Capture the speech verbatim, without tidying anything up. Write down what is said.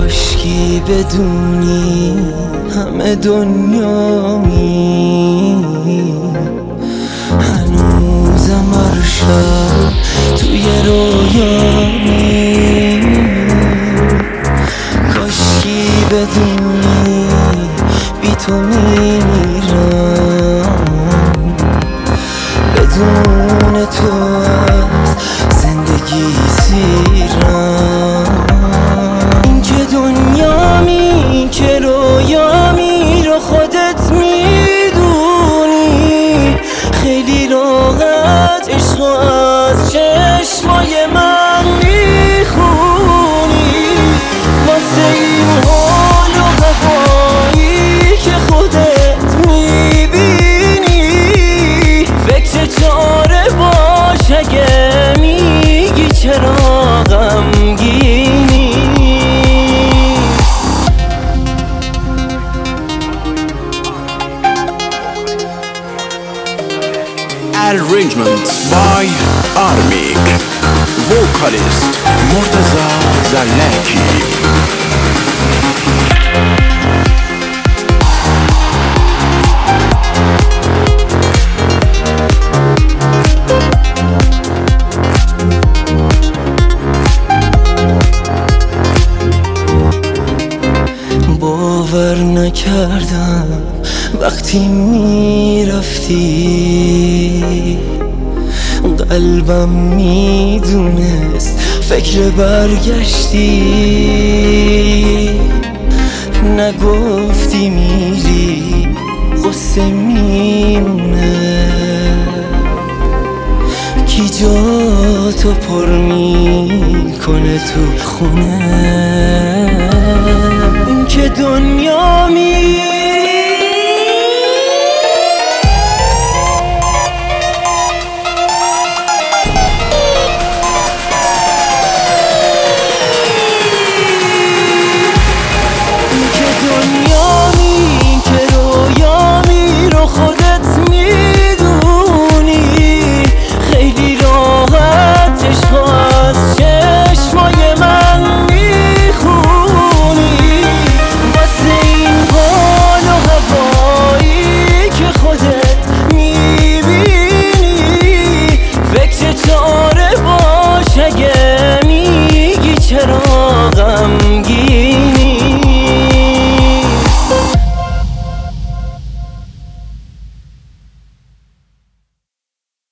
کاشکی بدونی همه دنیامی، هنوزم هر شب توی رویامی. کاشکی بدونی بی تو میمیرم، بدون تو از زندگی سیرم. این که دنیامی، این که رویامی رو خودت میدونی. خیلی راحت عشق از چشمای من میخونی. واسه این حال و هوایی که خودت میبینی، فکر چاره باش اگه میگی چرا غمگینی. Arrangement by Armik, vocalist Murtaza Zalaki. باور نکردم وقتی میرفتی، قلبم میدونست فکر برگشتی. نگفتی میری غصه میمونه، کی جا تو پر میکنه تو خونه. این که دنیامی، خودت میدونی. خیلی راحت عشق از چشمای من میخونی. واسه این حال و هوایی که خودت میبینی، فکر چاره باش اگه